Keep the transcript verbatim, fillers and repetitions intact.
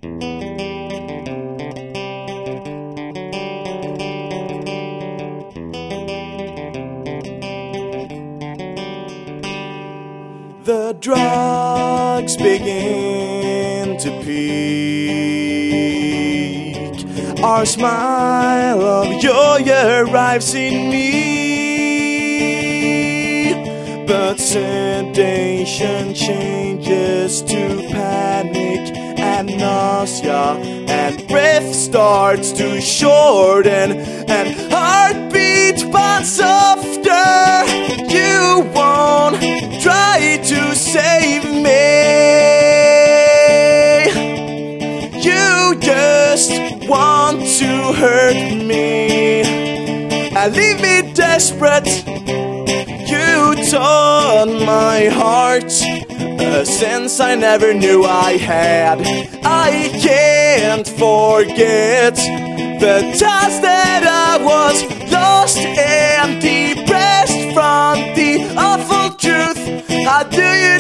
The drugs begin to peak. Our smile of joy arrives in me, but sedation changes to panic and nausea, and breath starts to shorten, and heartbeat but softer. You won't try to save me. You just want to hurt me and leave me desperate. You taught my heart a sense I never knew I had. I can't forget the times that I was lost and depressed from the awful truth. How do you